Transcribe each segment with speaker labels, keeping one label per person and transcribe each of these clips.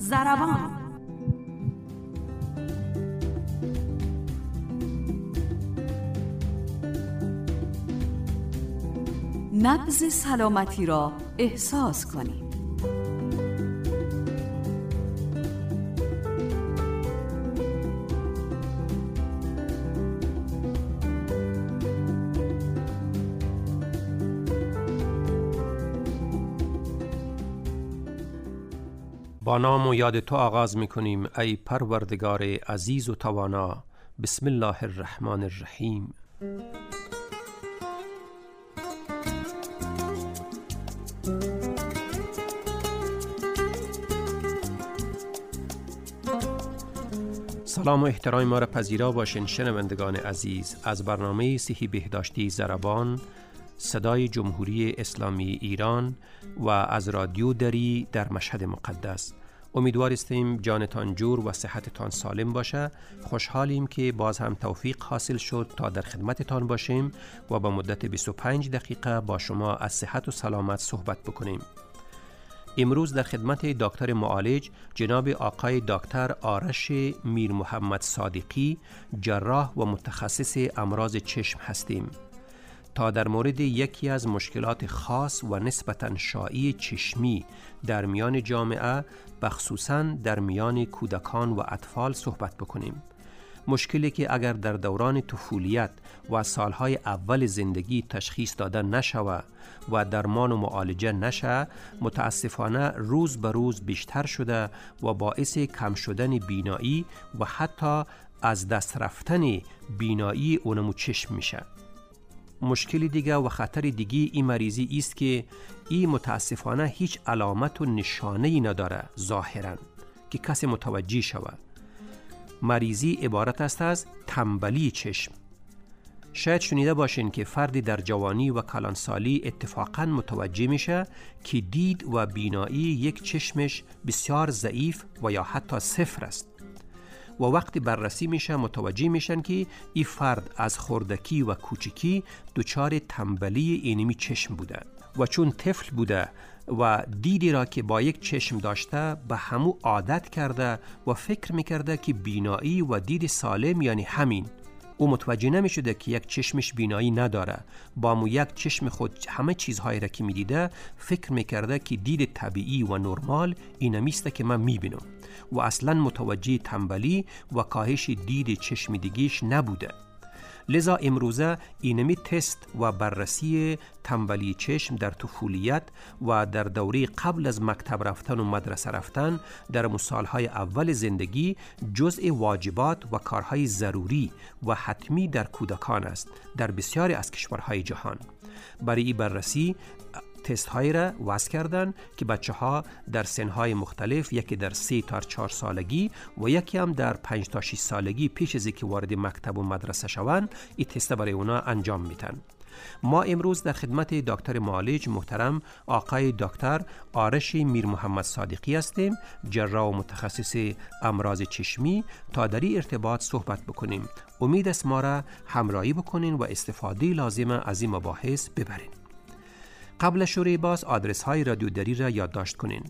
Speaker 1: ضربان. نبض سلامتی را احساس کنید.
Speaker 2: با نام و یاد تو آغاز می‌کنیم ای پروردگار عزیز و توانا. بسم الله الرحمن الرحیم. سلام و احترام ما را پذیرا باشین شنوندگان عزیز از برنامه صحی بهداشتی ضربان، صدای جمهوری اسلامی ایران و از رادیو دری در مشهد مقدس. امیدوار هستیم جانتان جور و صحتتان سالم باشه. خوشحالیم که باز هم توفیق حاصل شد تا در خدمتتان باشیم و با مدت 25 دقیقه با شما از صحت و سلامت صحبت بکنیم. امروز در خدمت دکتر معالج جناب آقای دکتر آرش میر محمد صادقی، جراح و متخصص امراض چشم هستیم تا در مورد یکی از مشکلات خاص و نسبتاً شایع چشمی در میان جامعه، بخصوصاً در میان کودکان و اطفال صحبت بکنیم. مشکلی که اگر در دوران طفولیت و سالهای اول زندگی تشخیص داده نشود و درمان و معالجه نشه، متاسفانه روز به روز بیشتر شده و باعث کم شدن بینایی و حتی از دست رفتن بینایی اونمو چشم میشه. مشکل دیگه و خطر دیگه این مریضی است که این متاسفانه هیچ علامت و نشانه‌ای نداره ظاهراً که کسی متوجه شود. مریضی عبارت است از تنبلی چشم. شاید شنیده باشین که فردی در جوانی و کلانسالی اتفاقاً متوجه میشه که دید و بینایی یک چشمش بسیار ضعیف و یا حتی صفر است و وقتی بررسی میشه متوجه میشن که این فرد از خردکی و کوچکی دچار تنبلی اینمی چشم بوده و چون طفل بوده و دیدی را که با یک چشم داشته به همو عادت کرده و فکر میکرده که بینایی و دید سالم یعنی همین. او متوجه نمی شده که یک چشمش بینایی نداره. با مو یک چشم خود همه چیزهایی را که می دیده فکر می کرده که دید طبیعی و نرمال اینمیسته که من می بینم و اصلا متوجه تنبلی و کاهش دید چشم دیگیش نبوده. لذا امروزه اینمی تست و بررسی تنبلی چشم در طفولیت و در دوره قبل از مکتب رفتن و مدرسه رفتن در سالهای اول زندگی جزء واجبات و کارهای ضروری و حتمی در کودکان است در بسیاری از کشورهای جهان. برای این بررسی تست هایی را وضع کردن که بچه ها در سنهای مختلف، یکی در 3 تا 4 سالگی و یکی هم در 5 تا 6 سالگی پیش از اینکه وارد مکتب و مدرسه شوند این تست برای اونا انجام میدن. ما امروز در خدمت دکتر معالج محترم آقای دکتر آرش میر محمد صادقی هستیم، جراح و متخصص امراض چشمی، تا در این ارتباط صحبت بکنیم. امید است ما را همراهی بکنین و استفاده لازم از این مباحث ببرین. قبل شروع باز آدرس های رادیو دری را یادداشت کنین: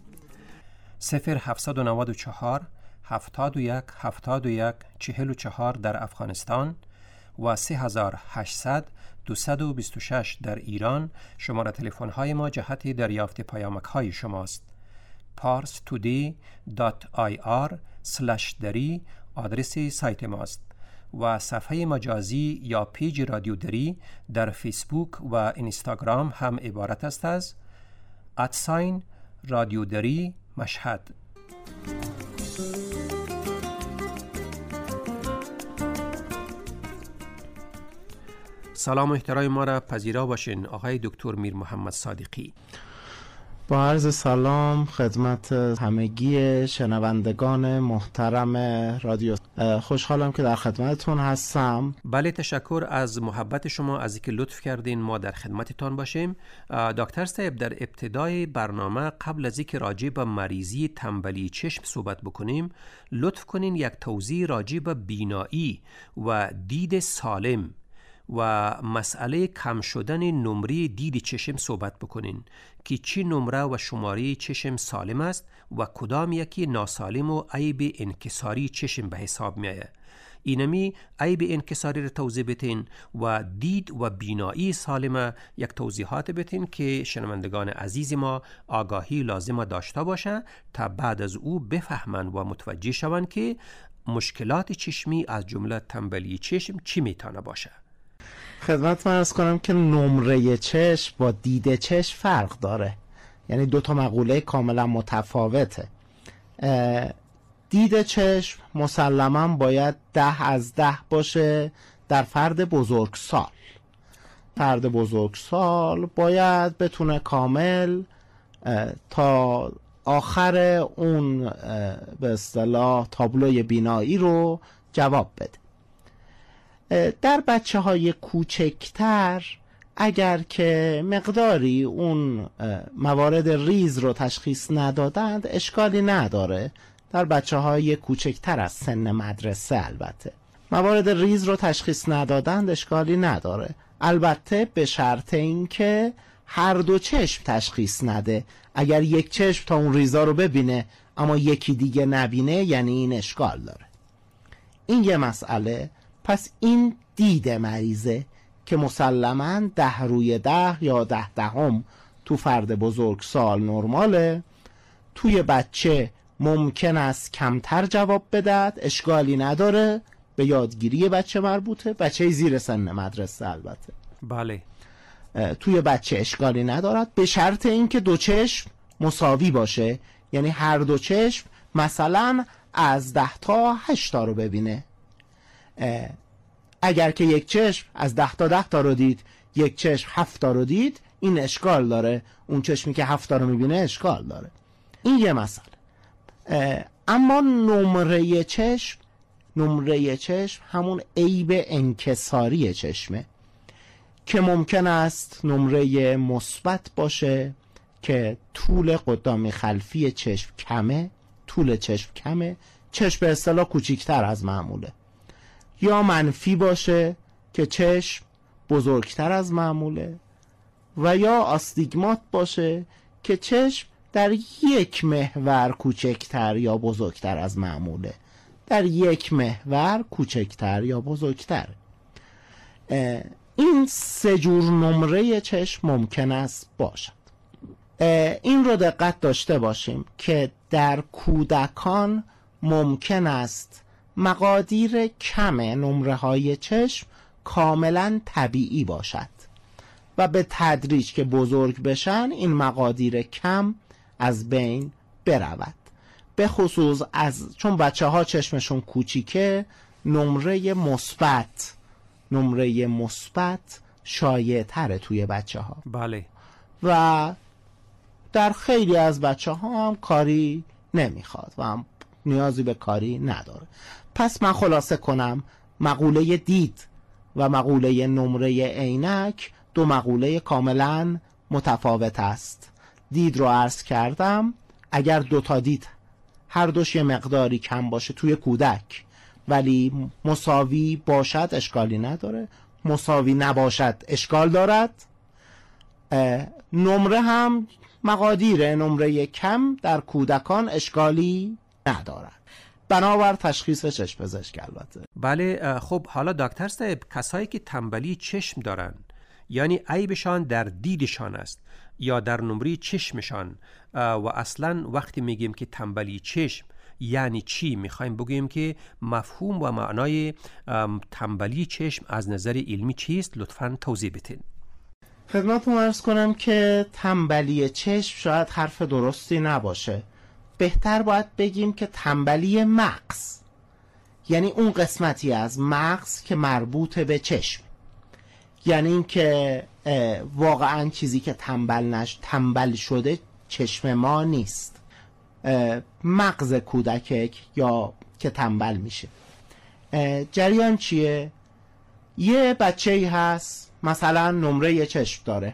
Speaker 2: 0794 71 71 44 در افغانستان و 3800 226 در ایران. شماره تلفن های ما جهت دریافت پیامک های شماست. parstoday.ir/dari آدرس سایت ماست و صفحه مجازی یا پیج رادیو دری در فیسبوک و اینستاگرام هم عبارت است از رادیو دری مشهد. سلام و احترام ما را پذیرا باشین آقای دکتر میر محمد صادقی.
Speaker 3: با عرض سلام خدمت همگی شنوندگان محترم رادیو. خوشحالم که در خدمتتون هستم.
Speaker 2: بله، تشکر از محبت شما، از اینکه لطف کردین ما در خدمتتان باشیم. دکتر صاحب، در ابتدای برنامه قبل از اینکه راجع به مریضی تنبلی چشم صحبت بکنیم لطف کنین یک توضیح راجع به بینایی و دید سالم و مسئله کم شدن نمره دید چشم صحبت بکنین که چی نمره و شماره چشم سالم است و کدام یکی ناسالم و عیب انکساری چشم به حساب می آید. اینمی عیب انکساری را توضیح بتین و دید و بینایی سالم یک توضیحات بتین که شنوندگان عزیز ما آگاهی لازم داشته باشه تا بعد از او بفهمن و متوجه شوند که مشکلات چشمی از جمله تنبلی چشم چی میتونه باشه.
Speaker 3: خدمتتون عرض کنم که نمره چشم با دید چشم فرق داره، یعنی دو تا مقوله کاملا متفاوته. دید چشم مسلماً باید 10 از 10 باشه در فرد بزرگسال. فرد بزرگسال باید بتونه کامل تا آخر اون به اصطلاح تابلوی بینایی رو جواب بده. در بچه های کوچکتر اگر که مقداری اون موارد ریز رو تشخیص ندادند اشکالی نداره. در بچه های کوچکتر از سن مدرسه البته موارد ریز رو تشخیص ندادند اشکالی نداره، البته به شرط اینکه هر دو چشم تشخیص نده. اگر یک چشم تا اون ریزا رو ببینه اما یکی دیگه نبینه یعنی این اشکال داره. این یه مسئله. پس این دید مریضه که مسلماً 10 روی 10 یا 10 تو فرد بزرگسال نرماله. توی بچه ممکن است کمتر جواب بدهد، اشکالی نداره، به یادگیری بچه مربوطه، بچه زیر سن مدرسه البته.
Speaker 2: بله.
Speaker 3: توی بچه اشکالی ندارد به شرط اینکه دو چشم مساوی باشه، یعنی هر دو چشم مثلا از 10 تا 8 تا رو ببینه. اگر که یک چشم از 10 تا 10 تا رو دید، یک چشم 7 تا رو دید، این اشکال داره. اون چشمی که 7 تا رو میبینه اشکال داره. این یه مسئله. اما نمره چشم همون عیب انکساری چشمه که ممکن است نمره مثبت باشه که طول قدامی خلفی چشم کمه، طول چشم کمه، چشم به اصطلاح کوچیکتر از معموله، یا منفی باشه که چشم بزرگتر از معموله، و یا آستیگمات باشه که چشم در یک محور کوچکتر یا بزرگتر از معموله، در یک محور کوچکتر یا بزرگتر. این سه جور نمره چشم ممکن است باشد. این رو دقت داشته باشیم که در کودکان ممکن است مقادیر کم نمره های چشم کاملا طبیعی باشد و به تدریج که بزرگ بشن این مقادیر کم از بین برود. به خصوص چون بچه ها چشمشون کوچیکه نمره مثبت شایع تره توی بچه ها.
Speaker 2: بله.
Speaker 3: و در خیلی از بچه ها هم کاری نمیخواد و هم نیازی به کاری نداره. پس من خلاصه کنم مقوله دید و مقوله نمره عینک دو مقوله کاملا متفاوت است. دید رو عرض کردم اگر دو تا دید هر دوش یه مقداری کم باشه توی کودک ولی مساوی باشد اشکالی نداره، مساوی نباشد اشکال دارد. نمره هم مقادیر نمره کم در کودکان اشکالی ندارد، بنابر تشخیص چشم پزشک البته.
Speaker 2: بله. خب حالا دکتر صاحب کسایی که تنبلی چشم دارن یعنی عیبشان در دیدشان است یا در نمره چشمشان و اصلا وقتی میگیم که تنبلی چشم یعنی چی، میخوایم بگیم که مفهوم و معنای تنبلی چشم از نظر علمی چیست؟ لطفاً توضیح بدین.
Speaker 3: خدمتتون عرض کنم که تنبلی چشم شاید حرف درستی نباشه، بهتر باید بگیم که تنبلی مغز، یعنی اون قسمتی از مغز که مربوط به چشم، یعنی این که واقعا چیزی که تنبل شده چشم ما نیست، مغز کودک یا که تنبل میشه. جریان چیه؟ یه بچه‌ای هست مثلا نمره چشم داره،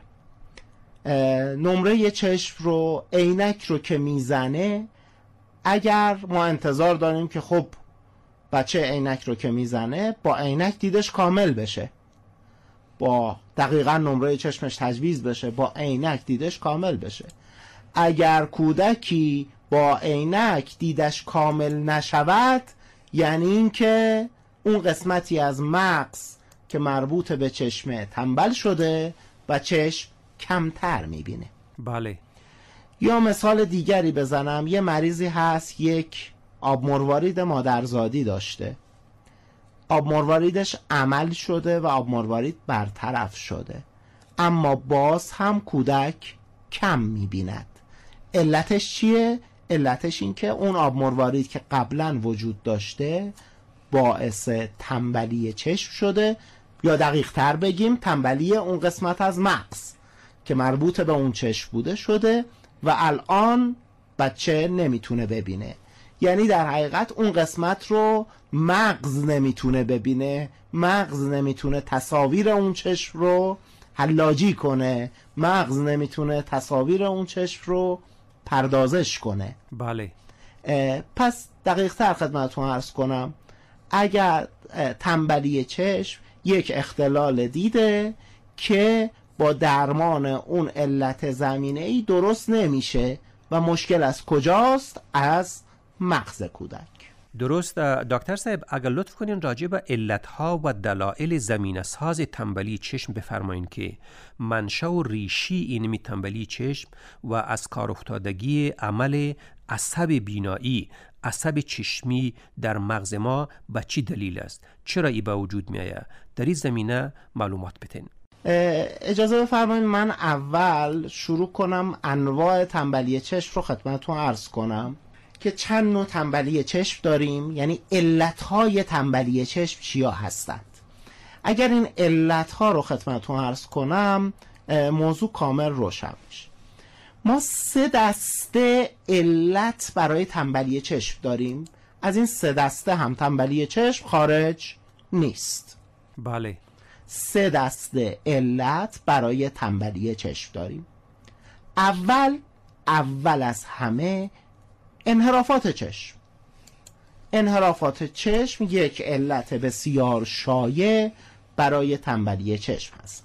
Speaker 3: نمره چشم رو عینک رو که میزنه اگر ما انتظار داریم که خب بچه عینک رو که میزنه با عینک دیدش کامل بشه، با دقیقاً نمره چشمش تجویز بشه، با عینک دیدش کامل بشه. اگر کودکی با عینک دیدش کامل نشود، یعنی این که اون قسمتی از مغز که مربوط به چشمه تنبل شده و چشم کمتر میبینه.
Speaker 2: بله.
Speaker 3: یا مثال دیگری بزنم، یه مریضی هست یک آب مروارید مادرزادی داشته، آب مرواریدش عمل شده و آب مروارید برطرف شده، اما باز هم کودک کم میبیند. علتش چیه؟ علتش این که اون آب مروارید که قبلا وجود داشته باعث تنبلی چشم شده، یا دقیق تر بگیم تنبلی اون قسمت از مغز که مربوط به اون چشم بوده شده و الان بچه نمیتونه ببینه. یعنی در حقیقت اون قسمت رو مغز نمیتونه ببینه، مغز نمیتونه تصاویر اون چشم رو حلاجی کنه، مغز نمیتونه تصاویر اون چشم رو پردازش کنه.
Speaker 2: بله.
Speaker 3: پس دقیق تر خدمتتون عرض کنم، اگر تنبلی چشم یک اختلال دیده که با درمان اون علت زمینه‌ای درست نمیشه و مشکل از کجاست؟ از مغز کودک.
Speaker 2: درست. دکتر صاحب اگر لطف کنین راجع به علتها و دلایل زمینه ساز تنبلی چشم بفرمایین که منشأ و ریشی این تنبلی چشم و از کار افتادگی عمل عصب بینایی، عصب چشمی در مغز ما به چی دلیل است؟ چرا ای به وجود می آید؟ در این زمینه معلومات بتین.
Speaker 3: اجازه بفرمایید من اول شروع کنم انواع تنبلی چشم رو خدمتتون عرض کنم که چند نوع تنبلی چشم داریم، یعنی علتهای تنبلی چشم چیا هستند. اگر این علتها رو خدمتتون عرض کنم موضوع کامل روشن میشه. ما 3 دسته علت برای تنبلی چشم داریم، از این 3 دسته هم تنبلی چشم خارج نیست.
Speaker 2: بله.
Speaker 3: 3 دسته علت برای تنبلی چشم داریم. اول از همه انحرافات چشم. انحرافات چشم یک علت بسیار شایع برای تنبلی چشم هست.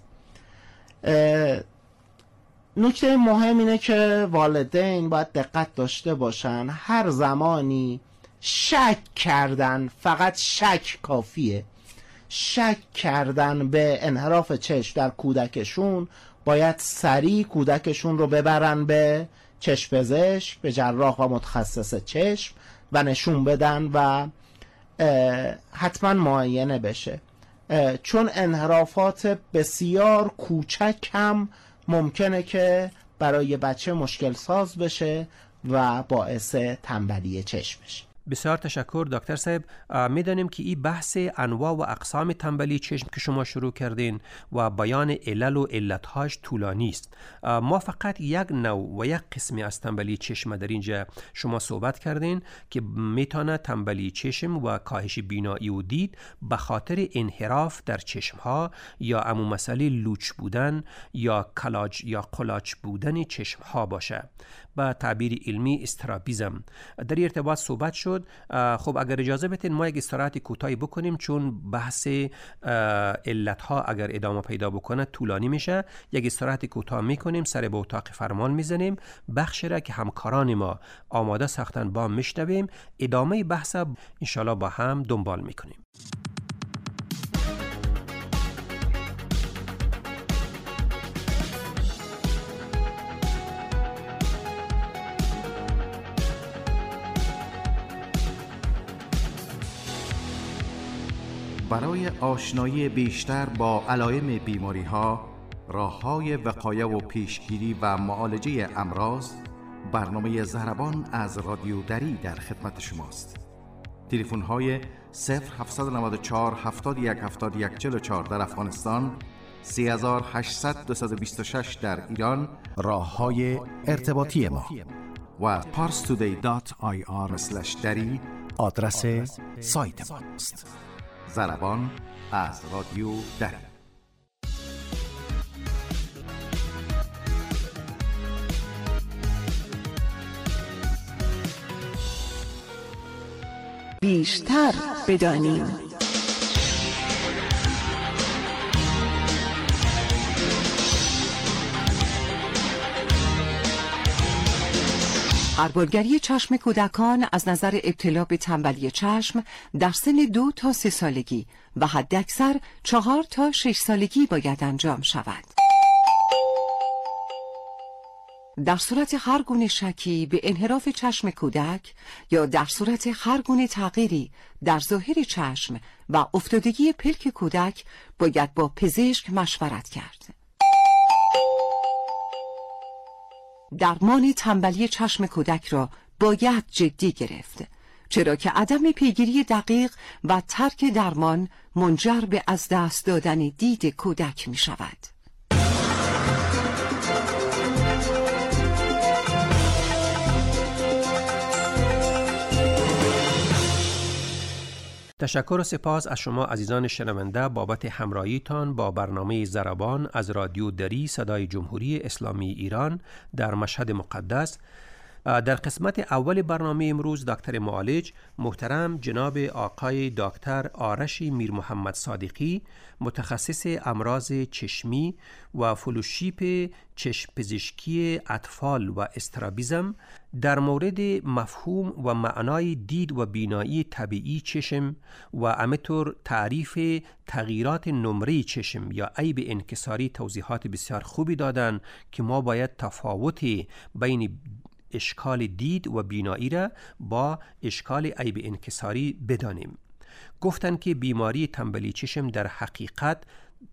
Speaker 3: نکته مهم اینه که والدین باید دقت داشته باشن هر زمانی شک کردن، فقط شک کافیه، شک کردن به انحراف چشم در کودکشون باید سریع کودکشون رو ببرن به چشم پزشک، به جراح و متخصص چشم و نشون بدن و حتما معاینه بشه، چون انحرافات بسیار کوچک هم ممکنه که برای بچه مشکل ساز بشه و باعث تنبلی چشم بشه.
Speaker 2: بسیار تشکر دکتر صاحب. میدانیم که این بحث انواع و اقسام تنبلی چشم که شما شروع کردین و بیان علل و علتهاش طولانی است. ما فقط یک نوع و یک قسمی از تنبلی چشم در اینجا شما صحبت کردین که میتونه تنبلی چشم و کاهش بینایی و دید به خاطر انحراف در چشم ها یا عموم مسئله لوچ بودن یا کلاج یا قلاچ بودن چشم ها باشه. با تعبیر علمی استرابیزم در ارتباط صحبت شد. خب اگر اجازه بدین ما یک استراحت کوتاهی بکنیم، چون بحث علتها اگر ادامه پیدا بکنه طولانی میشه. یک استراحت کوتاه میکنیم، سر به اتاق فرمان میزنیم، بخشی را که همکاران ما آماده ساختن با میشنویم، ادامه بحث انشالله با هم دنبال میکنیم.
Speaker 4: برای آشنایی بیشتر با علائم بیماری‌ها، راه‌های وقایه و پیشگیری و معالجه امراض، برنامه ضربان از رادیو دری در خدمت شماست. تلفن‌های 0794 71 71 44 در افغانستان، 3800 226 در ایران، راه‌های ارتباطی ما و parstoday.ir/dari آدرس سایت ماست. ضربان از رادیو دری.
Speaker 1: بیشتر بدانیم.
Speaker 5: غربالگری چشم کودکان از نظر ابتلا به تنبلی چشم در سن 2 تا 3 سالگی و حداکثر 4 تا 6 سالگی باید انجام شود. در صورت هر گونه شکی به انحراف چشم کودک یا در صورت هر گونه تغییری در ظاهر چشم و افتادگی پلک کودک باید با پزشک مشورت کرد. درمان تنبلی چشم کودک را باید جدی گرفت، چرا که عدم پیگیری دقیق و ترک درمان منجر به از دست دادن دید کودک می شود.
Speaker 2: تشکر و سپاس از شما عزیزان شنونده بابت همراهیتان با برنامه ضربان از رادیو دری صدای جمهوری اسلامی ایران در مشهد مقدس. در قسمت اول برنامه امروز دکتر معالج محترم جناب آقای دکتر آرش میر محمد صادقی، متخصص امراض چشمی و فلوشیپ چشم پزشکی اطفال و استرابیزم، در مورد مفهوم و معنای دید و بینایی طبیعی چشم و همینطور تعریف تغییرات نمره چشم یا عیب انکساری توضیحات بسیار خوبی دادن که ما باید تفاوت بین اشکال دید و بینایی را با اشکال عیب انکساری بدانیم. گفتن که بیماری تنبلی چشم در حقیقت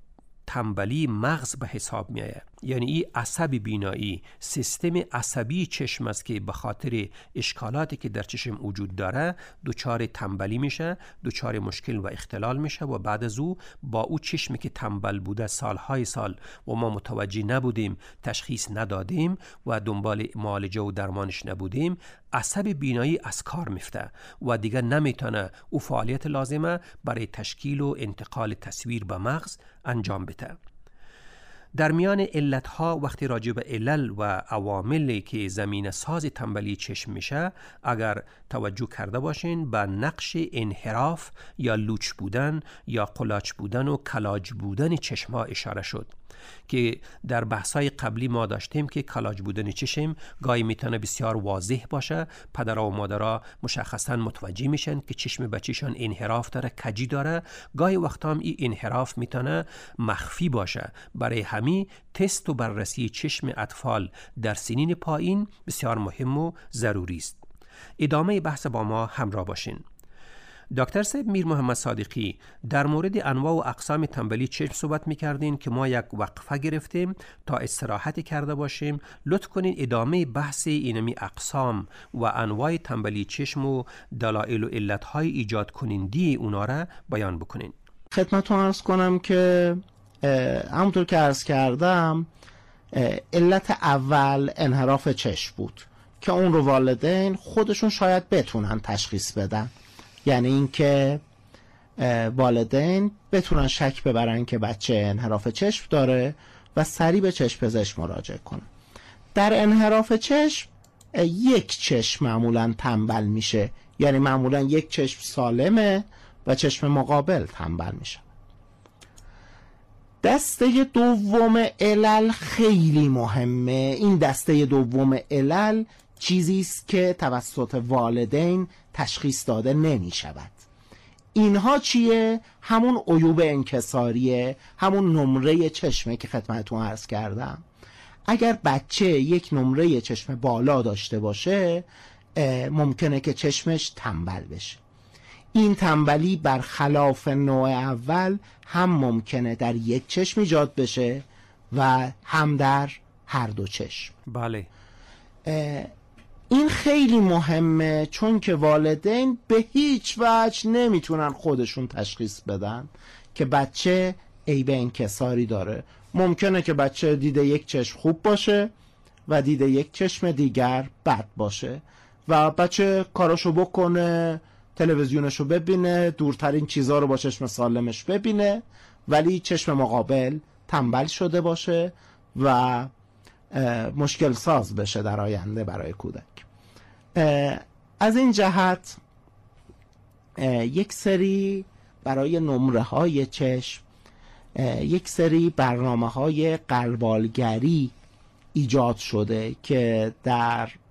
Speaker 2: تنبلی مغز به حساب می آید، یعنی این عصب بینایی، سیستم عصبی چشم است که به خاطر اشکالاتی که در چشم وجود داره دچار تنبلی میشه، دچار مشکل و اختلال میشه و بعد از او با او چشمی که تنبل بوده سالهای سال و ما متوجه نبودیم، تشخیص ندادیم و دنبال معالجه و درمانش نبودیم، عصب بینایی از کار میفته و دیگه نمیتونه او فعالیت لازمه برای تشکیل و انتقال تصویر به مغز انجام بده. در میان علتها وقتی راجع به علل و عواملی که زمینه ساز تنبلی چشم میشه اگر توجه کرده باشین به نقش انحراف یا لوچ بودن یا قلاچ بودن و کلاج بودن چشم ها اشاره شد که در بحثای قبلی ما داشتیم که کلاج بودن چشم گاهی میتونه بسیار واضح باشه، پدرها و مادرها مشخصا متوجه میشن که چشم بچه‌شان انحراف داره، کجی داره، گاهی وقتا هم این انحراف میتونه مخفی باشه. برای همین تست و بررسی چشم اطفال در سنین پایین بسیار مهم و ضروری است. ادامه بحث با ما همراه باشین. دکتر صاحب میر محمد صادقی در مورد انواع و اقسام تنبلی چشم صحبت می‌کردین که ما یک وقفه گرفتیم تا استراحت کرده باشیم. لطف کنین ادامه بحث اینمی اقسام و انواع تنبلی چشم و دلایل و علت‌های ایجاد کننده اونا را بیان بکنین.
Speaker 3: خدمتتون عرض کنم که همونطور که عرض کردم علت اول انحراف چشم بود که اون رو والدین خودشون شاید بتونن تشخیص بدن، یعنی اینکه والدین بتونن شک ببرن که بچه انحراف چشم داره و سریع به چشم پزشک مراجعه کنن. در انحراف چشم یک چشم معمولا تنبل میشه، یعنی معمولا یک چشم سالمه و چشم مقابل تنبل میشه. دسته دوم علل خیلی مهمه. این دسته دوم علل چیزی است که توسط والدین تشخیص داده نمی شود. اینها چیه؟ همون عیوب انکساریه، همون نمره چشمه که خدمتتون عرض کردم. اگر بچه یک نمره چشم بالا داشته باشه ممکنه که چشمش تنبل بشه. این تنبلی برخلاف نوع اول هم ممکنه در یک چشم ایجاد بشه و هم در هر دو چشم.
Speaker 2: بله.
Speaker 3: این خیلی مهمه چون که والدین به هیچ وجه نمیتونن خودشون تشخیص بدن که بچه عیب انکساری داره. ممکنه که بچه دیده یک چشم خوب باشه و دیده یک چشم دیگر بد باشه و بچه کاراشو بکنه، تلویزیونشو ببینه، دورترین چیزها رو با چشم سالمش ببینه، ولی چشم مقابل تنبل شده باشه و مشکل ساز بشه در آینده برای کودک. از این جهت یک سری برای نمره های چشم یک سری برنامه های غربالگری ایجاد شده که در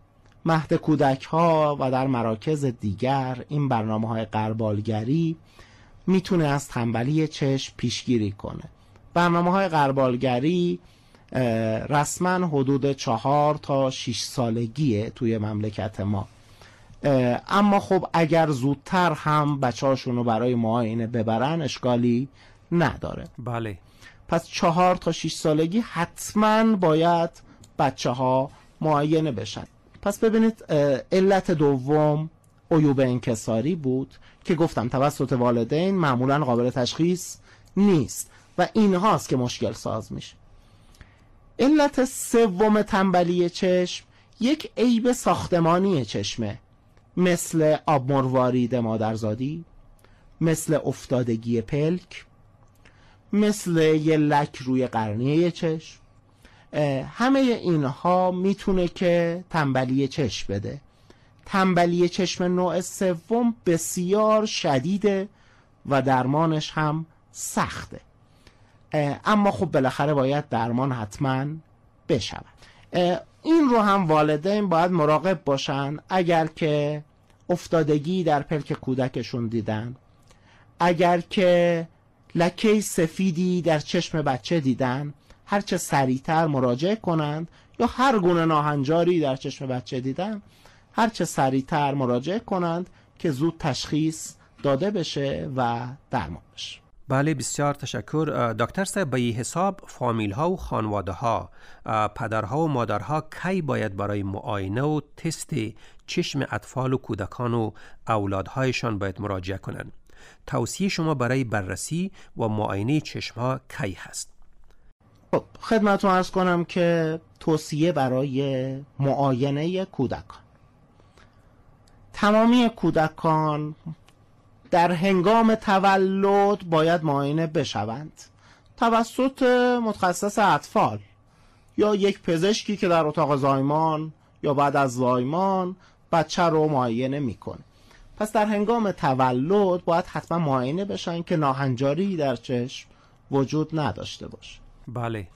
Speaker 3: مهد کودک ها و در مراکز دیگر این برنامه های غربالگری میتونه از تنبلی چشم پیشگیری کنه. برنامه های غربالگری رسما حدود 4 تا 6 سالگیه توی مملکت ما، اما خب اگر زودتر هم بچه‌هاشون رو برای معاینه ببرن اشکالی نداره.
Speaker 2: بله.
Speaker 3: پس 4 تا 6 سالگی حتما باید بچه ها معاینه بشن. پس ببینید علت دوم عیوب انکساری بود که گفتم توسط والدین معمولا قابل تشخیص نیست و این هاست که مشکل ساز میشه. علت سوم تنبلی چشم یک عیب ساختمانی چشمه، مثل آب مروارید مادرزادی، مثل افتادگی پلک، مثل یه لک روی قرنیه چشم. همه اینها میتونه که تنبلی چشم بده. تنبلی چشم نوع سوم بسیار شدیده و درمانش هم سخته، اما خب بالاخره باید درمان حتما بشود. این رو هم والدین باید مراقب باشن. اگر که افتادگی در پلک کودکشون دیدن، اگر که لکه سفیدی در چشم بچه دیدن، هرچه سریعتر مراجعه کنند، یا هر گونه ناهنجاری در چشم بچه دیدن هرچه سریعتر مراجعه کنند که زود تشخیص داده بشه و درمان بشه.
Speaker 2: بله، بسیار تشکر دکتر صاحب. به این حساب فامیل ها و خانواده ها، پدرها و مادرها کی باید برای معاینه و تست چشم اطفال و کودکان و اولادهایشان باید مراجعه کنند؟ توصیه شما برای بررسی و معاینه چشم ها کی هست؟
Speaker 3: خب خدمتتون عرض کنم که توصیه برای معاینه کودکان، تمامی کودکان در هنگام تولد باید معاینه بشوند توسط متخصص اطفال یا یک پزشکی که در اتاق زایمان یا بعد از زایمان بچه رو معاینه میکنه. پس در هنگام تولد باید حتما معاینه بشن که ناهنجاری در چشم وجود نداشته باشه.
Speaker 2: بله.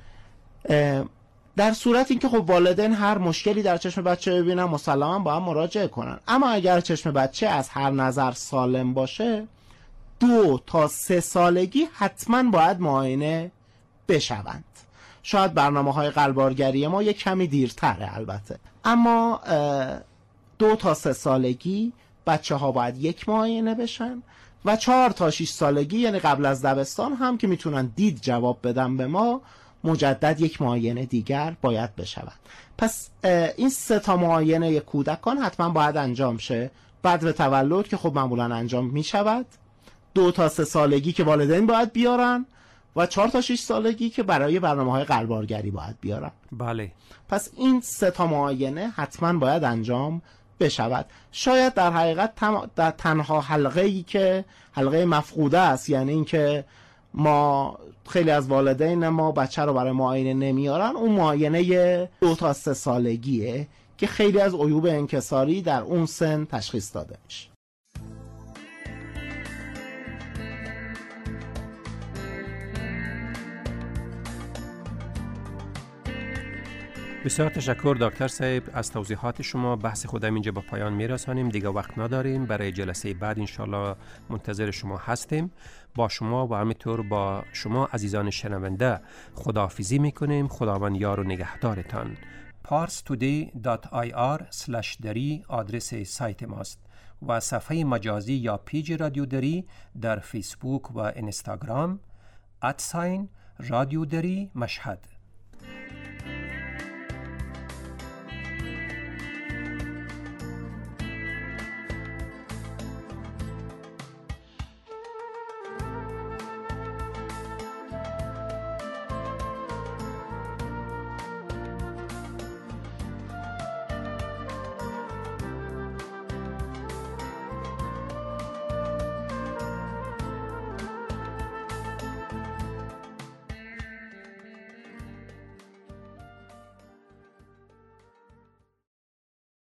Speaker 3: در صورت اینکه خب والدین هر مشکلی در چشم بچه ببینن مسلما باید مراجعه کنن، اما اگر چشم بچه از هر نظر سالم باشه 2 تا 3 سالگی حتما باید معاینه بشوند. شاید برنامه‌های غربالگری ما یک کمی دیرتره البته، اما 2 تا 3 سالگی بچه ها باید یک معاینه بشن و 4 تا 6 سالگی یعنی قبل از دبستان هم که میتونن دید جواب بدن به ما، مجدد یک معاینه دیگر باید بشود. پس این 3 تا معاینه کودکان حتما باید انجام شه بعد به تولد که خب معمولا انجام میشود، 2 تا 3 سالگی که والدین باید بیارن و 4 تا 6 سالگی که برای برنامه‌های غربالگری باید بیارن.
Speaker 2: بله.
Speaker 3: پس این 3 تا معاینه حتما باید انجام بشود. شاید در حقیقت در تنها حلقه‌ای که حلقه مفقوده است، یعنی این که ما خیلی از والدین ما بچه رو برای معاینه نمیارن، اون معاینه 2 تا 3 سالگیه که خیلی از عیوب انکساری در اون سن تشخیص داده میشه.
Speaker 2: بسیار تشکر دکتر صاحب از توضیحات شما. بحث خودم اینجا به پایان میرسانیم، دیگه وقت نداریم. برای جلسه بعد انشالله منتظر شما هستیم. با شما و همینطور با شما عزیزان شنونده خداحافظی میکنیم. خداوند یار و نگهدارتان. parstoday.ir/dari آدرس سایت ماست و صفحه مجازی یا پیج رادیو دری در فیسبوک و اینستاگرام @رادیو دری مشهد.